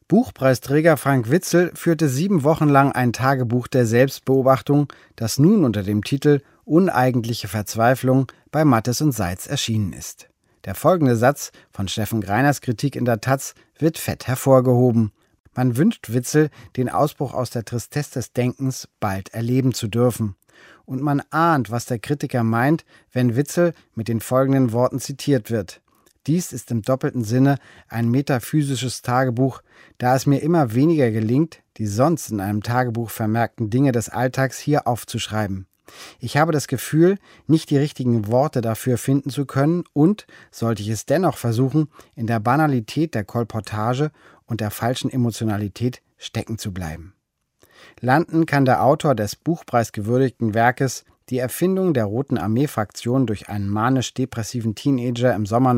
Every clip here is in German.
Buchpreisträger Frank Witzel führte 7 Wochen lang ein Tagebuch der Selbstbeobachtung, das nun unter dem Titel »Uneigentliche Verzweiflung« bei Mattes und Seitz erschienen ist. Der folgende Satz von Steffen Greiners Kritik in der taz wird fett hervorgehoben. Man wünscht Witzel, den Ausbruch aus der Tristesse des Denkens bald erleben zu dürfen. Und man ahnt, was der Kritiker meint, wenn Witzel mit den folgenden Worten zitiert wird. Dies ist im doppelten Sinne ein metaphysisches Tagebuch, da es mir immer weniger gelingt, die sonst in einem Tagebuch vermerkten Dinge des Alltags hier aufzuschreiben. Ich habe das Gefühl, nicht die richtigen Worte dafür finden zu können und, sollte ich es dennoch versuchen, in der Banalität der Kolportage und der falschen Emotionalität stecken zu bleiben. Landen kann der Autor des buchpreisgewürdigten Werkes Die Erfindung der Roten Armee-Fraktion durch einen manisch-depressiven Teenager im Sommer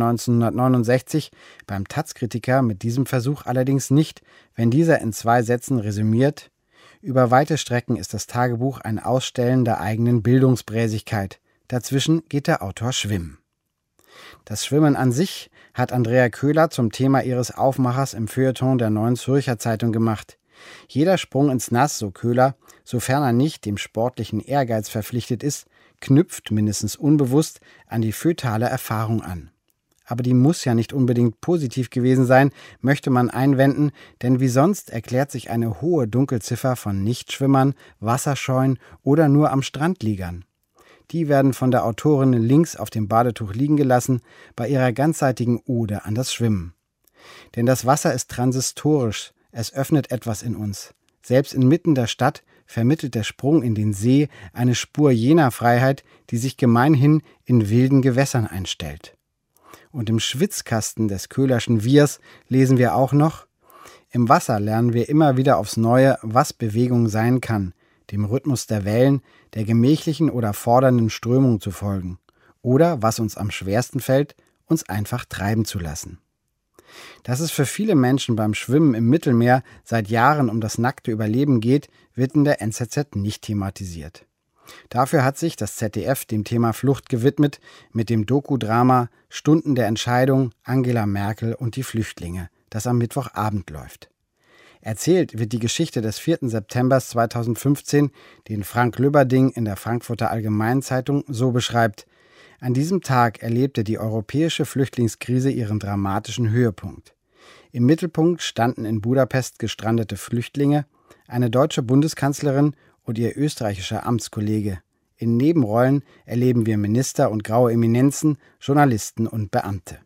1969 beim taz-Kritiker mit diesem Versuch allerdings nicht, wenn dieser in 2 Sätzen resümiert: Über weite Strecken ist das Tagebuch ein Ausstellen der eigenen Bildungsbräsigkeit. Dazwischen geht der Autor schwimmen. Das Schwimmen an sich hat Andrea Köhler zum Thema ihres Aufmachers im Feuilleton der Neuen Zürcher Zeitung gemacht. Jeder Sprung ins Nass, so Köhler, sofern er nicht dem sportlichen Ehrgeiz verpflichtet ist, knüpft mindestens unbewusst an die fötale Erfahrung an. Aber die muss ja nicht unbedingt positiv gewesen sein, möchte man einwenden, denn wie sonst erklärt sich eine hohe Dunkelziffer von Nichtschwimmern, Wasserscheuen oder nur am Strand liegern. Die werden von der Autorin links auf dem Badetuch liegen gelassen, bei ihrer ganzseitigen Ode an das Schwimmen. Denn das Wasser ist transistorisch, es öffnet etwas in uns. Selbst inmitten der Stadt vermittelt der Sprung in den See eine Spur jener Freiheit, die sich gemeinhin in wilden Gewässern einstellt. Und im Schwitzkasten des Köhlerschen Wirs lesen wir auch noch: Im Wasser lernen wir immer wieder aufs Neue, was Bewegung sein kann, dem Rhythmus der Wellen, der gemächlichen oder fordernden Strömung zu folgen. Oder, was uns am schwersten fällt, uns einfach treiben zu lassen. Dass es für viele Menschen beim Schwimmen im Mittelmeer seit Jahren um das nackte Überleben geht, wird in der NZZ nicht thematisiert. Dafür hat sich das ZDF dem Thema Flucht gewidmet mit dem Doku-Drama Stunden der Entscheidung, Angela Merkel und die Flüchtlinge, das am Mittwochabend läuft. Erzählt wird die Geschichte des 4. September 2015, den Frank Lübberding in der Frankfurter Allgemeinen Zeitung so beschreibt: An diesem Tag erlebte die europäische Flüchtlingskrise ihren dramatischen Höhepunkt. Im Mittelpunkt standen in Budapest gestrandete Flüchtlinge, eine deutsche Bundeskanzlerin und ihr österreichischer Amtskollege. In Nebenrollen erleben wir Minister und graue Eminenzen, Journalisten und Beamte.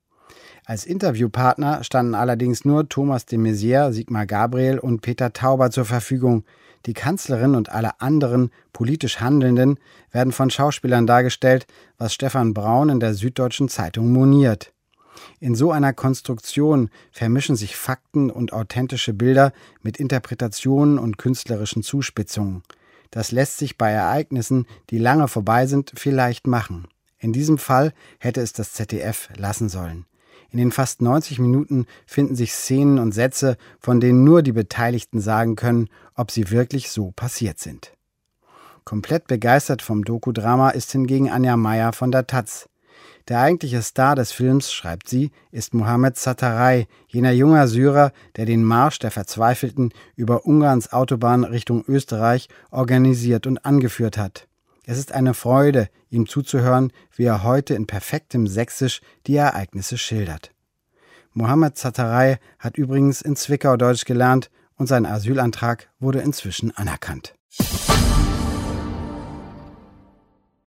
Als Interviewpartner standen allerdings nur Thomas de Maizière, Sigmar Gabriel und Peter Tauber zur Verfügung. Die Kanzlerin und alle anderen politisch Handelnden werden von Schauspielern dargestellt, was Stefan Braun in der Süddeutschen Zeitung moniert. In so einer Konstruktion vermischen sich Fakten und authentische Bilder mit Interpretationen und künstlerischen Zuspitzungen. Das lässt sich bei Ereignissen, die lange vorbei sind, vielleicht machen. In diesem Fall hätte es das ZDF lassen sollen. In den fast 90 Minuten finden sich Szenen und Sätze, von denen nur die Beteiligten sagen können, ob sie wirklich so passiert sind. Komplett begeistert vom Dokudrama ist hingegen Anja Meier von der taz. Der eigentliche Star des Films, schreibt sie, ist Mohammed Zattaray, jener junge Syrer, der den Marsch der Verzweifelten über Ungarns Autobahn Richtung Österreich organisiert und angeführt hat. Es ist eine Freude, ihm zuzuhören, wie er heute in perfektem Sächsisch die Ereignisse schildert. Mohammed Zattaray hat übrigens in Zwickau Deutsch gelernt und sein Asylantrag wurde inzwischen anerkannt.